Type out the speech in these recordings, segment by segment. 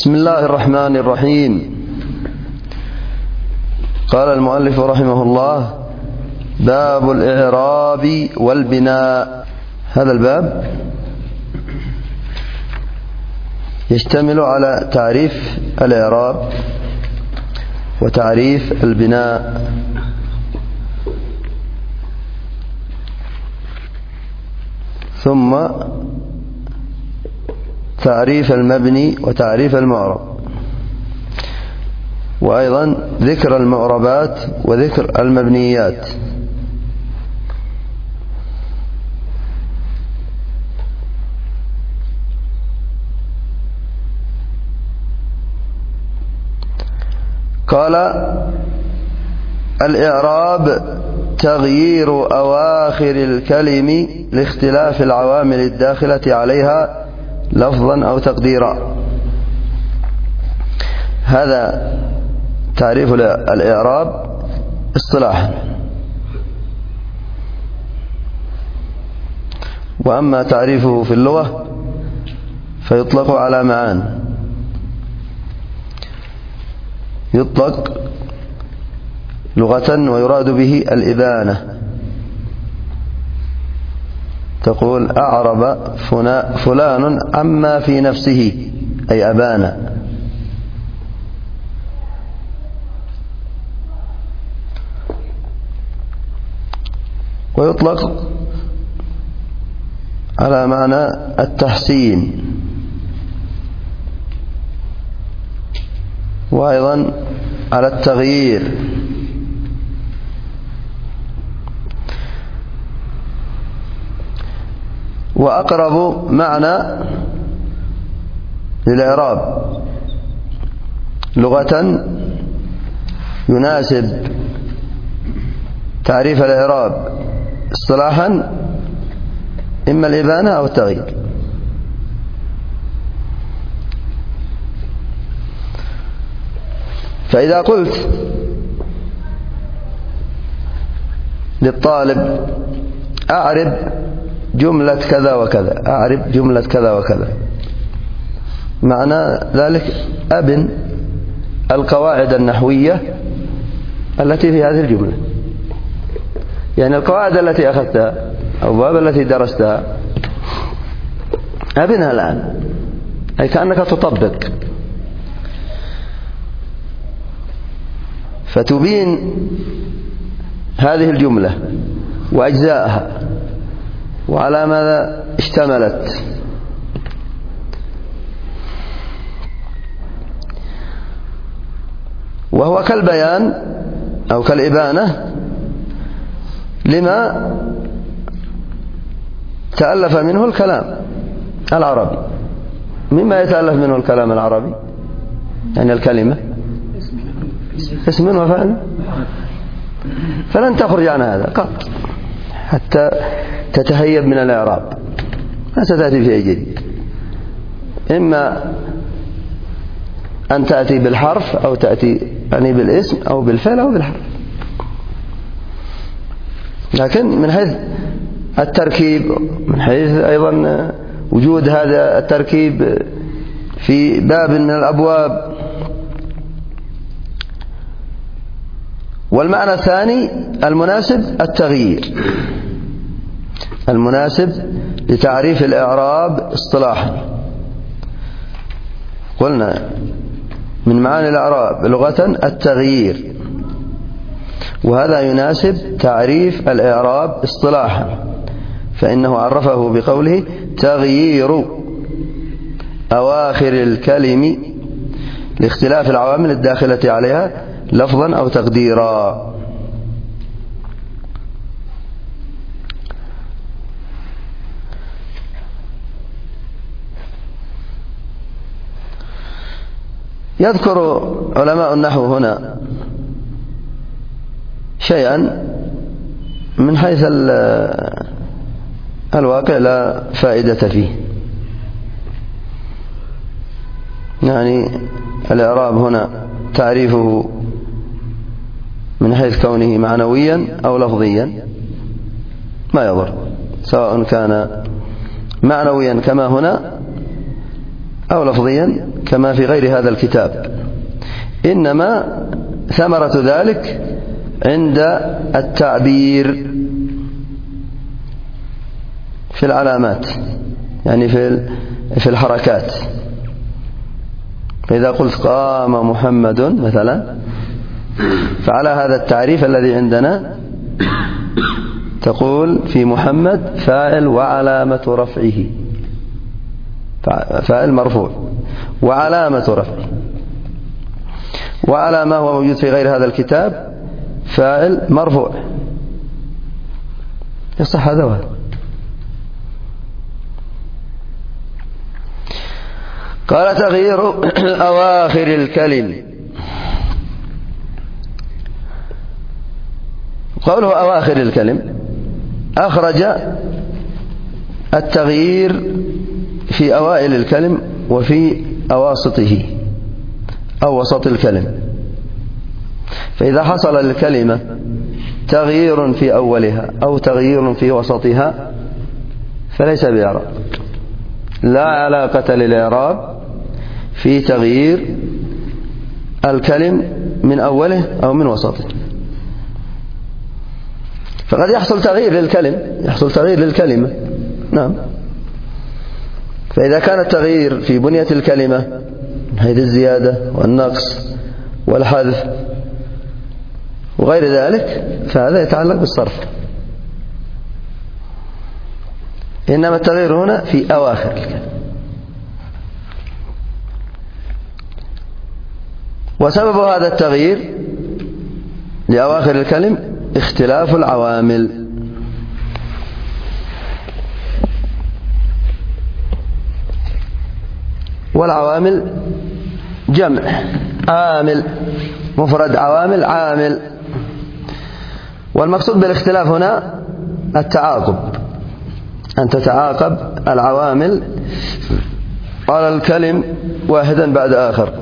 بسم الله الرحمن الرحيم. قال المؤلف رحمه الله: باب الإعراب والبناء. هذا الباب يشتمل على تعريف الإعراب وتعريف البناء، ثم تعريف المبني وتعريف المعرب، وأيضا ذكر المعربات وذكر المبنيات. قال: الإعراب تغيير أواخر الكلم لاختلاف العوامل الداخلة عليها لفظا أو تقديرا. هذا تعريف الإعراب اصطلاحا. وأما تعريفه في اللغة فيطلق على معان. يطلق لغة ويراد به الإبانة. تقول: أعرب فلان عما في نفسه، أي أبان. ويطلق على معنى التحسين، وأيضا على التغيير. وأقرب معنى للإعراب لغة يناسب تعريف الإعراب اصطلاحا إما الإبانة أو التغيير. فإذا قلت للطالب: أعرب جملة كذا وكذا، أعرب جملة كذا وكذا، معنى ذلك أبن القواعد النحوية التي في هذه الجملة. يعني القواعد التي أخذتها أو الأبواب التي درستها أبنها الآن، أي كأنك تطبق، فتبين هذه الجملة وأجزائها وعلى ماذا اشتملت. وهو كالبيان أو كالإبانة لما تألف منه الكلام العربي. مما يتألف منه الكلام العربي يعني الكلمة اسم وفعل، فلن تخرج عن هذا قط حتى تتهيب من الإعراب. ما ستأتي في أي جديد، إما أن تأتي بالحرف أو تأتي يعني بالاسم أو بالفعل أو بالحرف. لكن من حيث التركيب، من حيث أيضا وجود هذا التركيب في باب من الأبواب. والمعنى الثاني المناسب التغيير، المناسب لتعريف الإعراب اصطلاحا. قلنا من معاني الإعراب لغة التغيير، وهذا يناسب تعريف الإعراب اصطلاحا، فإنه عرفه بقوله: تغيير أواخر الكلم لاختلاف العوامل الداخلة عليها لفظا أو تقديرا. يذكر علماء النحو هنا شيئا من حيث الواقع لا فائدة فيه. يعني الإعراب هنا تعريفه من حيث كونه معنويا أو لفظيا ما يضر، سواء كان معنويا كما هنا أو لفظيا كما في غير هذا الكتاب، إنما ثمرة ذلك عند التعبير في العلامات، يعني في الحركات. فإذا قلت قام محمد مثلا، فعلى هذا التعريف الذي عندنا تقول في محمد فاعل وعلامة رفعه، فاعل مرفوع وعلامة رفعه، وعلى ما هو موجود في غير هذا الكتاب فاعل مرفوع. يصح هذا وهذا. قال تغيير أواخر الكلم. قوله أواخر الكلم أخرج التغيير في أوائل الكلم وفي أواسطه أو وسط الكلم. فإذا حصل للكلمة تغيير في أولها أو تغيير في وسطها فليس بإعراب، لا علاقة للإعراب في تغيير الكلم من أوله أو من وسطه. فقد يحصل تغيير للكلم، يحصل تغيير للكلمة، نعم. فإذا كان التغيير في بنية الكلمة من حيث الزيادة والنقص والحذف وغير ذلك فهذا يتعلق بالصرف. إنما التغيير هنا في أواخر الكلمة. وسبب هذا التغيير لأواخر الكلم اختلاف العوامل. والعوامل جمع عامل، مفرد عوامل عامل. والمقصود بالاختلاف هنا التعاقب، أن تتعاقب العوامل على الكلم واحدا بعد آخر.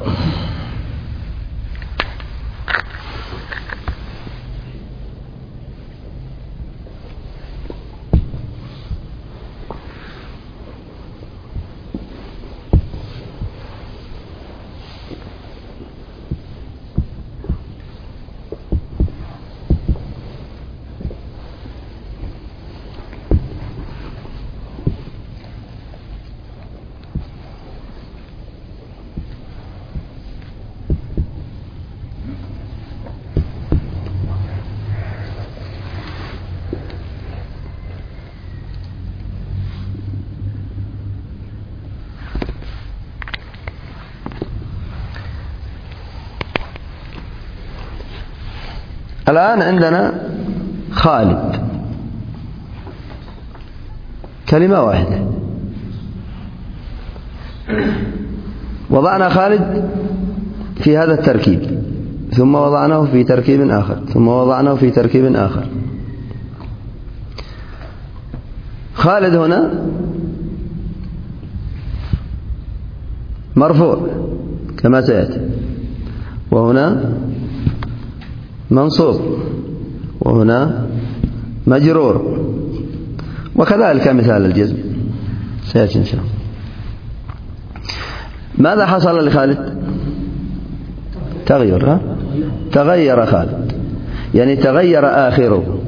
الآن عندنا خالد، كلمة واحدة، وضعنا خالد في هذا التركيب، ثم وضعناه في تركيب آخر، ثم وضعناه في تركيب آخر. خالد هنا مرفوع كما سيأتي، وهنا منصوب، وهنا مجرور، وكذلك مثال الجزم سيأتي إن شاء الله. ماذا حصل لخالد؟ تغير، تغير خالد، يعني تغير آخره.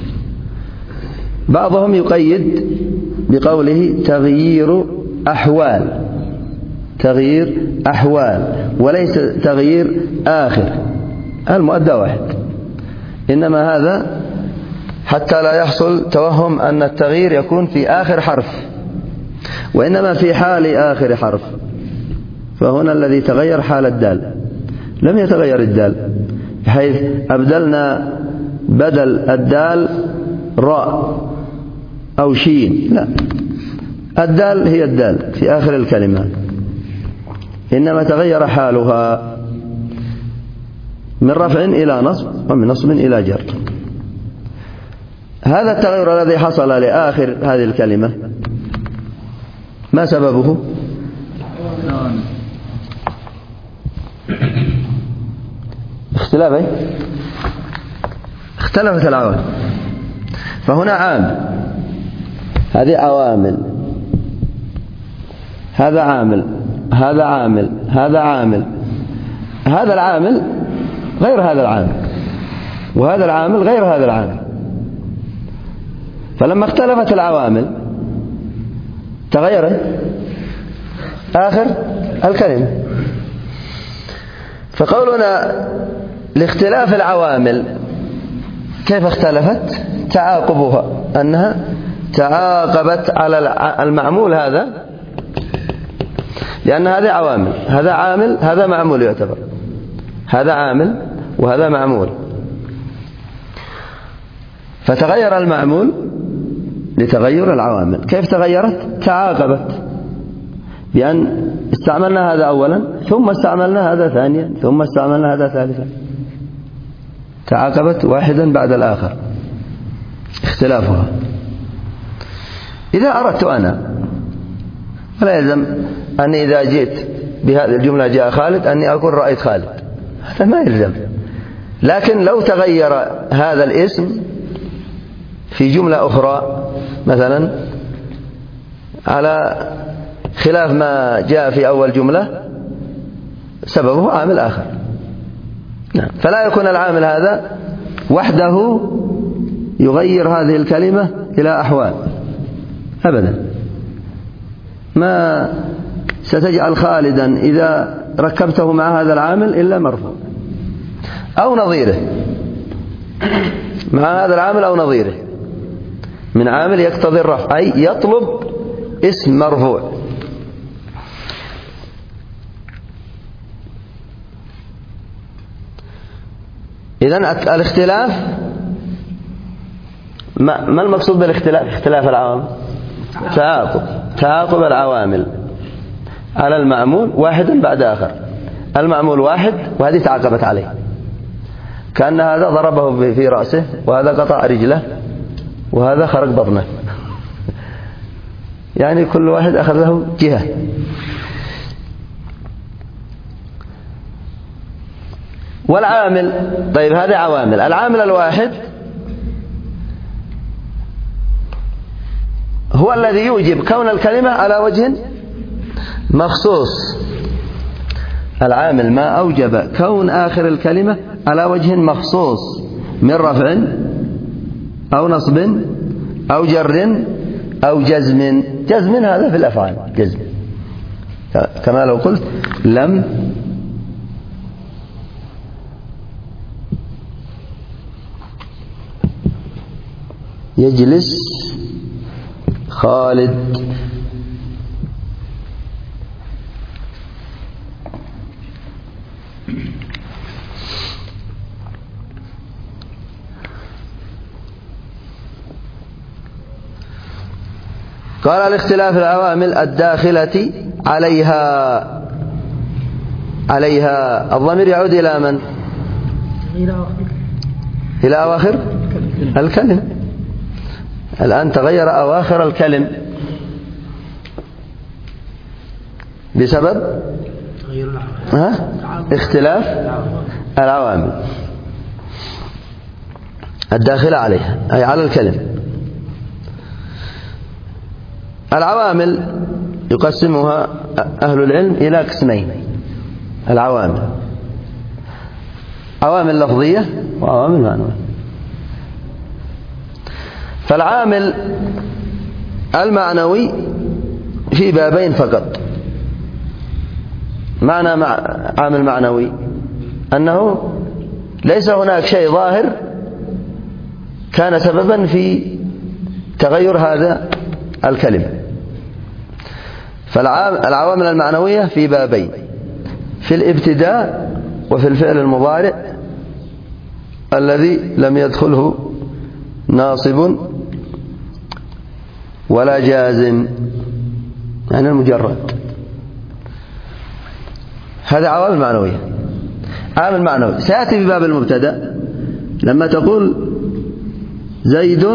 بعضهم يقيد بقوله تغيير أحوال، تغيير أحوال وليس تغيير آخر، المؤدى واحد. إنما هذا حتى لا يحصل توهم أن التغيير يكون في آخر حرف، وإنما في حال آخر حرف. فهنا الذي تغير حال الدال، لم يتغير الدال، بحيث أبدلنا بدل الدال راء أو شين، لا، الدال هي الدال في آخر الكلمات، إنما تغير حالها من رفع إلى نصب ومن نصب إلى جر. هذا التغير الذي حصل لآخر هذه الكلمة ما سببه؟ اختلاف، اختلفت العوامل. فهنا عامل، هذه عوامل، هذا عامل، هذا عامل هذا عامل، هذا العامل غير هذا العامل، وهذا العامل غير هذا العامل. فلما اختلفت العوامل تغيرت آخر الكلمة. فقولنا لاختلاف العوامل كيف اختلفت؟ تعاقبها، أنها تعاقبت على المعمول هذا، لأن هذه عوامل، هذا عامل هذا معمول يعتبر، هذا عامل وهذا معمول، فتغير المعمول لتغير العوامل. كيف تغيرت؟ تعاقبت بأن استعملنا هذا أولا ثم استعملنا هذا ثانيا ثم استعملنا هذا ثالثا، تعاقبت واحدا بعد الآخر اختلافها. إذا أردت أنا، ولا يلزم أني إذا جئت بهذه الجملة جاء خالد أني أقول رأيت خالد، هذا ما يلزم. لكن لو تغير هذا الاسم في جملة أخرى مثلا على خلاف ما جاء في أول جملة سببه عامل آخر، فلا يكون العامل هذا وحده يغير هذه الكلمة إلى أحوال أبدا. ما ستجعل خالدا إذا ركبته مع هذا العامل إلا مرفوع أو نظيره، مع هذا العامل أو نظيره من عامل يقتضي الرفع، أي يطلب اسم مرفوع. إذن الاختلاف، ما المقصود بالاختلاف؟ اختلاف العوامل، تعاقب العوامل على المعمول واحدا بعد آخر. المعمول واحد وهذه تعاقبت عليه، كأن هذا ضربه في رأسه وهذا قطع رجله وهذا خرج بطنه، يعني كل واحد أخذ له جهة. والعامل، طيب هذه عوامل. العامل الواحد هو الذي يوجب كون الكلمة على وجه مخصوص. العامل ما أوجب كون آخر الكلمة على وجه مخصوص من رفع أو نصب أو جر أو جزم. جزم هذا في الأفعال، جزم كما لو قلت لم يجلس خالد. قال لاختلاف العوامل الداخلة عليها. الضمير يعود إلى من؟ إلى أواخر الكلم. الآن تغير أواخر الكلم بسبب اختلاف العوامل الداخلة عليها، أي على الكلم. العوامل يقسمها أهل العلم إلى قسمين. العوامل عوامل لفظية وعوامل معنوية. فالعامل المعنوي في بابين فقط. معنى عامل معنوي أنه ليس هناك شيء ظاهر كان سببا في تغير هذا الكلمة. فالعوامل المعنوية في بابين: في الابتداء وفي الفعل المضارع الذي لم يدخله ناصب ولا جازم، يعني المجرد. هذا عوامل معنوية. عامل معنوي سيأتي في باب المبتدأ لما تقول زيد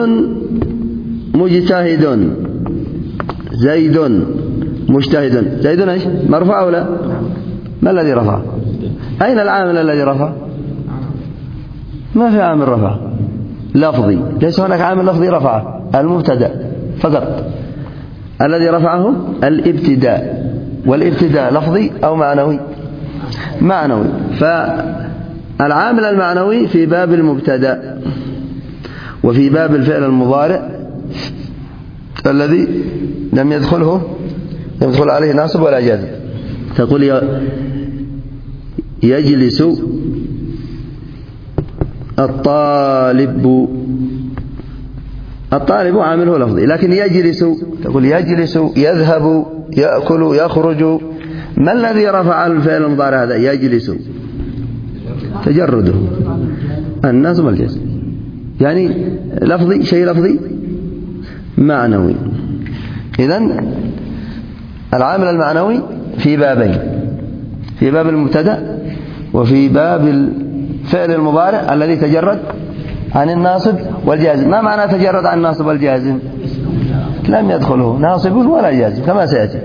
مجتهد، زيد مجتهد. زيد ايش؟ مرفوع أو لا؟ ما الذي رفع؟ أين العامل الذي رفع؟ ما في عامل رفع لفظي، ليس هناك عامل لفظي رفعه. المبتدأ فقط الذي رفعه الابتداء. والابتداء لفظي أو معنوي؟ معنوي. فالعامل المعنوي في باب المبتدأ وفي باب الفعل المضارع الذي لم يدخل عليه ناصب ولا جازم. تقول يجلس الطالب عامله لفظي، لكن يجلس تقول يجلس، يذهب، يأكل، يخرج. ما الذي رفع الفعل المضارع هذا؟ يجلس، تجرده الناصب والجازم، يعني لفظي، شيء لفظي معنوي. إذن العامل المعنوي في بابين، في باب المبتدأ وفي باب الفعل المضارع الذي تجرد عن الناصب والجازم. ما معنى تجرد عن الناصب والجازم؟ لم يدخله ناصب ولا جازم كما سيأتي.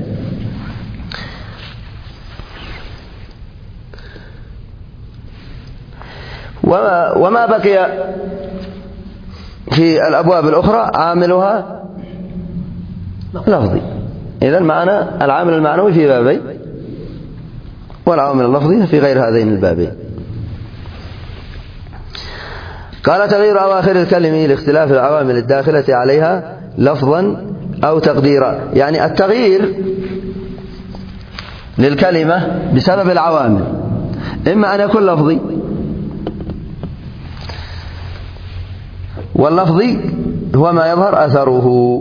وما بقي في الأبواب الأخرى عاملها لفظي. إذن معنى العامل المعنوي في بابين والعامل اللفظي في غير هذين البابين. قال تغيير أواخر الكلمة لاختلاف العوامل الداخلة عليها لفظا أو تقديرا، يعني التغيير للكلمة بسبب العوامل، إما أن يكون لفظي، واللفظي هو ما يظهر أثره،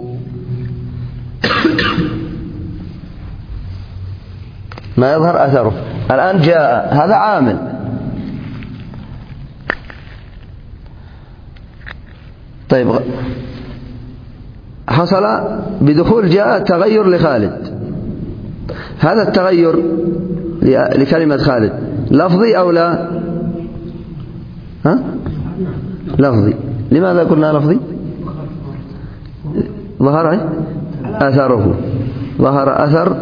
ما يظهر أثره. الآن جاء، هذا عامل، طيب حصل بدخول جاء تغير لخالد، هذا التغير لكلمة خالد لفظي أو لا؟ لفظي. لماذا قلنا لفظي؟ ظهر أثره، ظهر أثر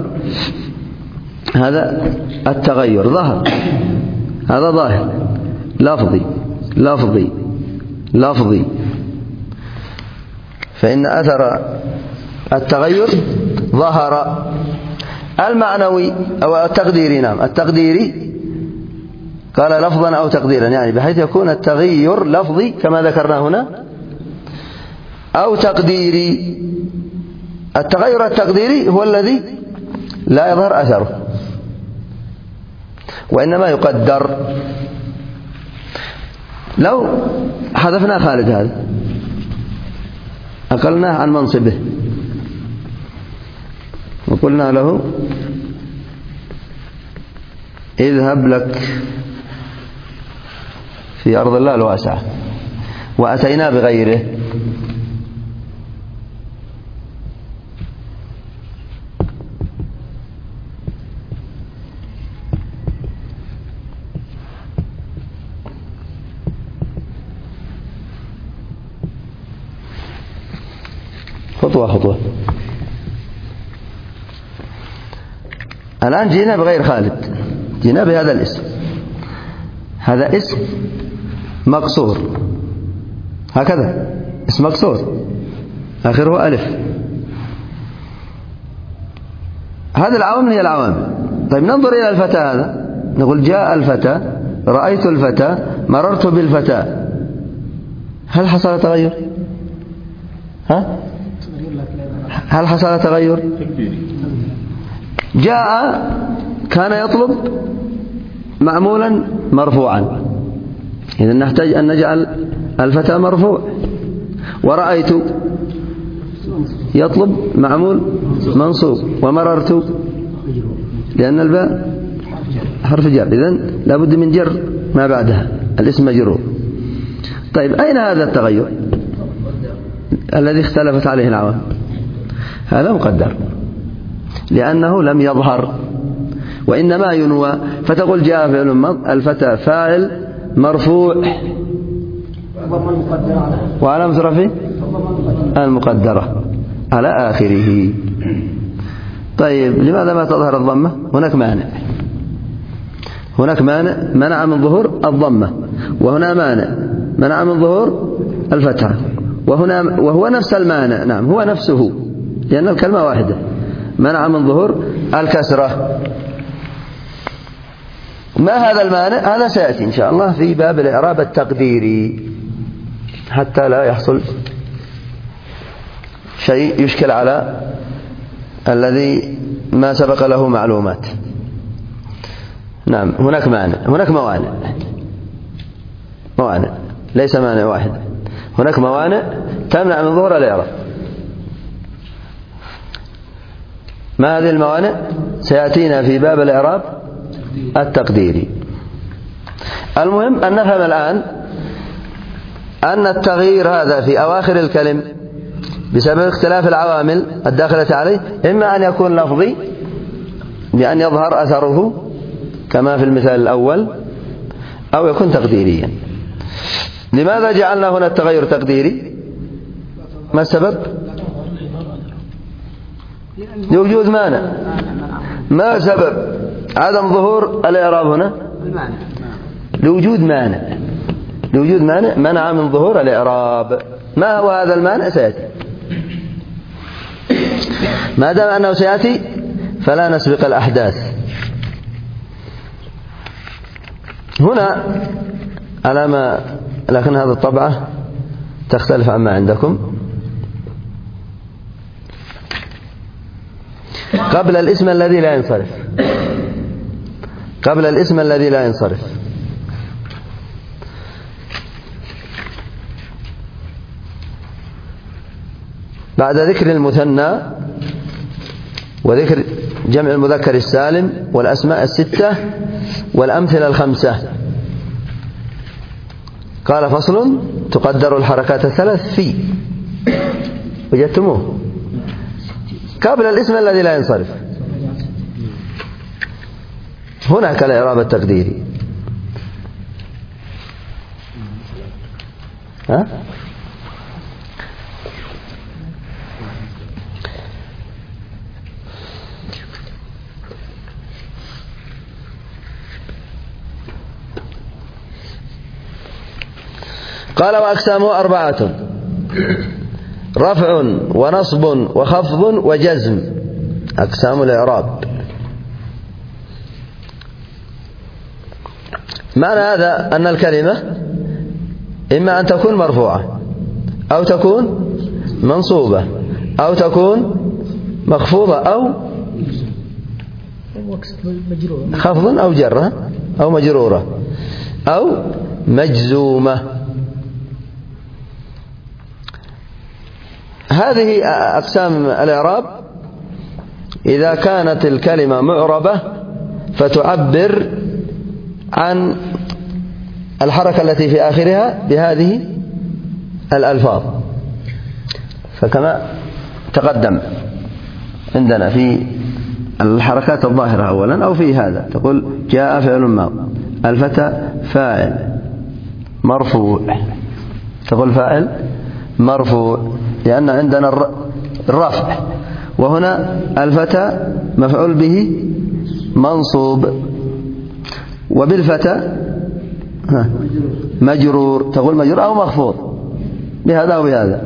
هذا التغير، ظهر، هذا ظاهر، لفظي لفظي لفظي. فإن أثر التغير ظهر. المعنوي أو التقديري، نعم التقديري قال لفظا أو تقديرا، يعني بحيث يكون التغير لفظي كما ذكرنا هنا أو تقديري. التغير التقديري هو الذي لا يظهر أثره وإنما يقدر. لو حذفنا خالد هذا، أقلناه عن منصبه وقلنا له اذهب لك في أرض الله الواسعة، وأتينا بغيره، خطوة خطوة. الآن جينا بغير خالد، جينا بهذا الاسم، هذا اسم مقصور، هكذا اسم مقصور آخره ألف. هذه العوامل هي العوامل. طيب ننظر إلى الفتى هذا، نقول جاء الفتى، رأيت الفتى، مررت بالفتى. هل حصل تغير؟ هل حصل تغير؟ جاء كان يطلب معمولا مرفوعا، إذن نحتاج أن نجعل الفتى مرفوع. ورأيت يطلب معمول منصوب، ومررت لأن الباء حرف جر، إذن لابد من جر ما بعدها، الاسم مجرور. طيب أين هذا التغير الذي اختلفت عليه العوامل؟ هذا مقدر لأنه لم يظهر وإنما ينوى. فتقول جاء فعل الفتى فاعل مرفوع وعلامة رفعه المقدرة على آخره. طيب لماذا ما تظهر الضمة؟ هناك مانع، هناك مانع منع من ظهور الضمة، وهنا مانع منع من ظهور الفتحة، وهو نفس المانع، نعم هو نفسه، لأن الكلمة واحدة، منع من ظهور الكسرة. ما هذا المانع؟ هذا سيأتي إن شاء الله في باب الإعراب التقديري، حتى لا يحصل شيء يشكل على الذي ما سبق له معلومات. نعم، هناك موانع ليس مانع واحد، هناك موانع تمنع من ظهور الإعراب. ما هذه الموانع؟ سيأتينا في باب الإعراب التقديري. المهم أن نفهم الآن أن التغيير هذا في أواخر الكلم بسبب اختلاف العوامل الداخلة عليه، إما أن يكون لفظي بأن يظهر أثره كما في المثال الأول، أو يكون تقديريا. لماذا جعلنا هنا التغير تقديري؟ ما السبب؟ لوجود مانع. ما سبب عدم ظهور الإعراب هنا؟ لوجود مانع منع من ظهور الإعراب. ما هو هذا المانع؟ سيأتي. ما دام أنه سيأتي فلا نسبق الأحداث. هنا لكن هذه الطبعة تختلف عما عندكم. قبل الاسم الذي لا ينصرف، بعد ذكر المثنى وذكر جمع المذكر السالم والأسماء الستة والأمثلة الخمسة، قال فصل: تقدر الحركات الثلاث في. وجدتموه قبل الاسم الذي لا ينصرف. هناك الإعراب التقديري. قال: وأقسامه 4: رفع ونصب وخفض وجزم. أقسام الإعراب. معنى هذا أن الكلمة إما أن تكون مرفوعة أو تكون منصوبة أو تكون مخفوضة أو خفض أو جرة أو مجرورة أو مجزومة. هذه أقسام الإعراب. إذا كانت الكلمة معربة فتعبر عن الحركة التي في آخرها بهذه الألفاظ، فكما تقدم عندنا في الحركات الظاهرة أولا، أو في هذا تقول: جاء فعل ماض، الفتى فاعل مرفوع، تقول فاعل مرفوع لأن عندنا الرفع، وهنا الفتى مفعول به منصوب، وبالفتى مجرور، تقول مجرور أو مخفوض بهذا أو بهذا.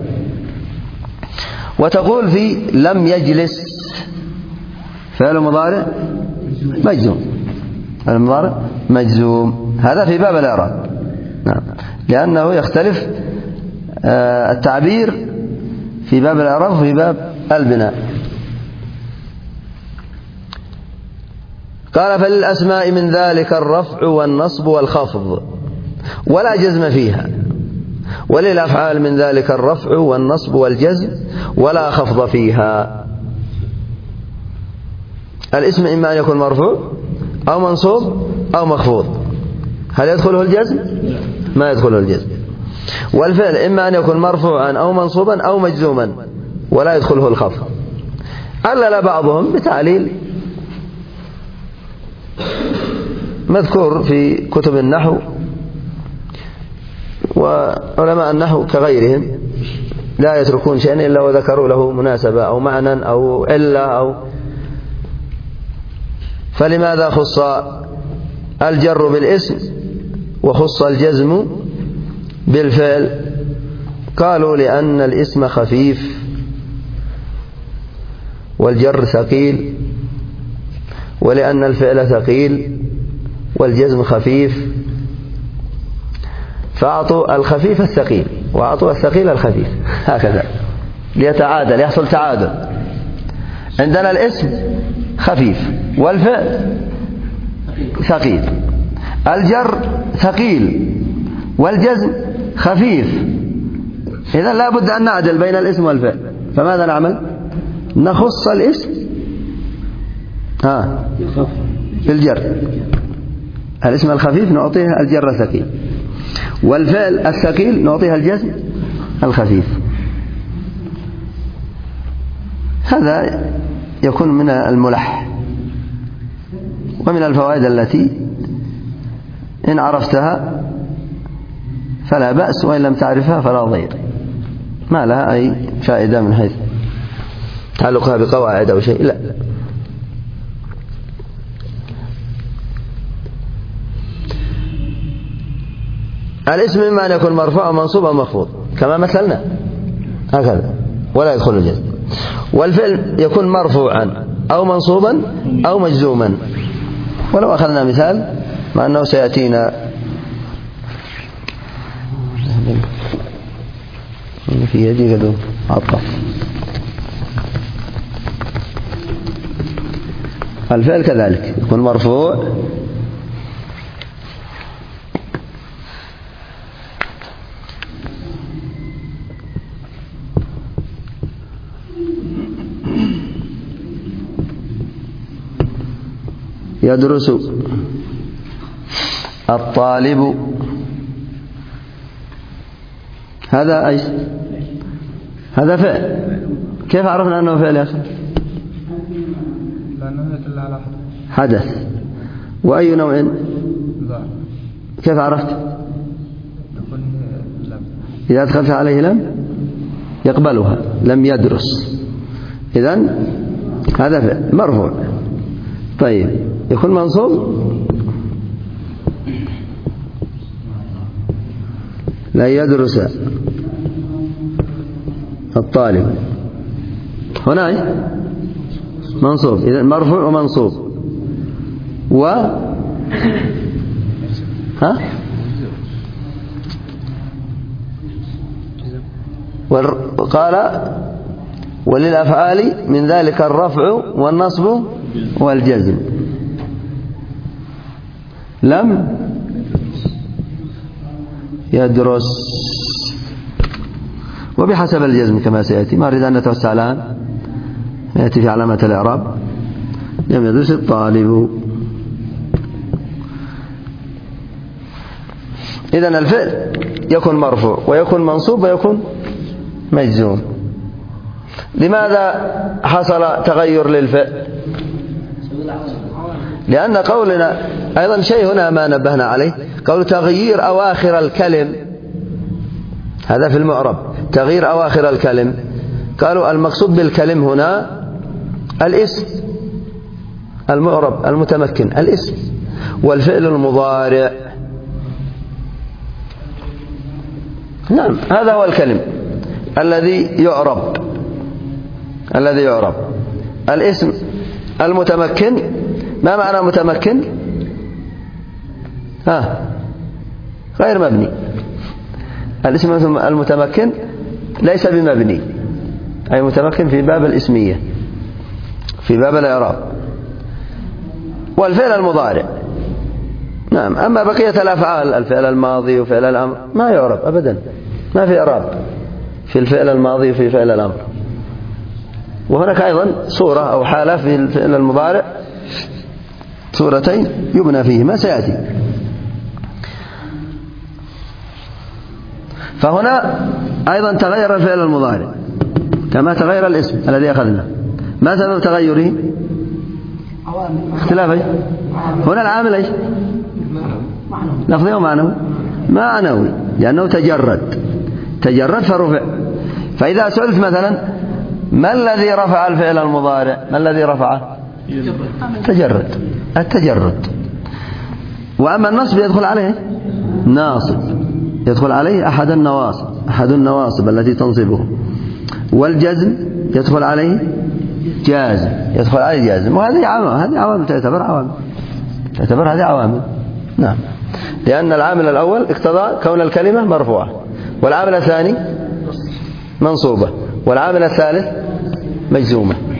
وتقول في لم يجلس فعل مضارع مجزوم، المضارع مجزوم. هذا في باب الإعراب، نعم، لأنه يختلف التعبير في باب الإعراب وفي باب البناء. قال: فللأسماء من ذلك الرفع والنصب والخفض ولا جزم فيها، وللأفعال من ذلك الرفع والنصب والجزم ولا خفض فيها. الاسم إما أن يكون مرفوع أو منصوب أو مخفوض. هل يدخله الجزم؟ ما يدخله الجزم. والفعل إما أن يكون مرفوعا أو منصوبا أو مجزوما ولا يدخله الخفض. علل بعضهم بتعليل مذكور في كتب النحو، وعلماء النحو كغيرهم لا يتركون شيئا إلا وذكروا له مناسبة أو معنى أو علة فلماذا خص الجر بالاسم وخص الجزم بالفعل؟ قالوا: لأن الاسم خفيف والجر ثقيل ولأن الفعل ثقيل والجزم خفيف، فأعطوا الخفيف الثقيل وأعطوا الثقيل الخفيف، هكذا ليتعادل، يحصل تعادل. عندنا الاسم خفيف والفعل ثقيل، الجر ثقيل والجزم خفيف، إذا لا بد أن نعدل بين الاسم والفعل. فماذا نعمل؟ نخص الاسم بالجر، الاسم الخفيف نعطيه الجر الثقيل، والفعل الثقيل نعطيها الجزم الخفيف. هذا يكون من الملح ومن الفوائد التي إن عرفتها فلا بأس، وإن لم تعرفها فلا ضير، ما لها أي فائدة من حيث تعلقها بقواعد أو شيء، لا. الاسم إما أن يكون مرفوع أو منصوب أو مخفوض كما مثلنا هكذا ولا يدخل الجزم، والفعل يكون مرفوعا أو منصوبا أو مجزوما. ولو أخذنا مثال مع أنه سيأتينا في يدي قدوم عطف، الفعل كذلك يكون مرفوع يدرس الطالب، هذا أي هذا فعل. كيف عرفنا أنه فعل يا أخي؟ لأنه يدل على حدث. وأي نوع؟ كيف عرفت؟ إذا أدخلت عليه لم يقبلها، لم يدرس، إذن هذا فعل مرفوع. طيب يكون منصوب؟ لا يدرس الطالب، هنا منصوب، إذا مرفوع ومنصوب. وقال وللأفعال من ذلك الرفع والنصب والجزم. لم يدرس، وبحسب الجزم كما سيأتي، ما أريد أن نتوسع الآن، يأتي في علامة الإعراب لم يدرس الطالب. إذن الفعل يكون مرفوع ويكون منصوب ويكون مجزوم. لماذا حصل تغير للفعل؟ لأن قولنا أيضا شيء هنا ما نبهنا عليه، قول تغيير أواخر الكلم، هذا في المعرب تغيير أواخر الكلم. قالوا المقصود بالكلم هنا الاسم المعرب المتمكن، الاسم والفعل المضارع. نعم هذا هو الكلم الذي يعرب، الاسم المتمكن. ما معنى متمكن؟ غير مبني. الاسم المتمكن ليس بمبني، أي متمكن في باب الاسمية، في باب الإعراب. والفعل المضارع نعم. أما بقية الأفعال، الفعل الماضي وفعل الأمر ما يعرب أبدا، ما في إعراب في الفعل الماضي وفي فعل الأمر. وهناك أيضا صورة أو حالة في الفعل المضارع، صورتين يبنى فيهما سيأتي. فهنا أيضا تغير الفعل المضارع كما تغير الاسم الذي أخذنا. ما سبب تغيره؟ اختلافي. هنا العامل ايش؟ لفظي ومعنوي؟ معنوي، لأنه تجرد فرفع. فإذا سئلت مثلا ما الذي رفع الفعل المضارع؟ ما الذي رفعه؟ التجرد. وأما النصب يدخل عليه ناصب، يدخل عليه أحد النواصب التي تنصبه. والجزم يدخل عليه جازم، يدخل عليه جازم، وهذه عوامل تعتبر هذه عوامل. نعم، لأن العامل الأول اقتضى كون الكلمة مرفوعة، والعامل الثاني منصوبة، والعامل الثالث مجزومة.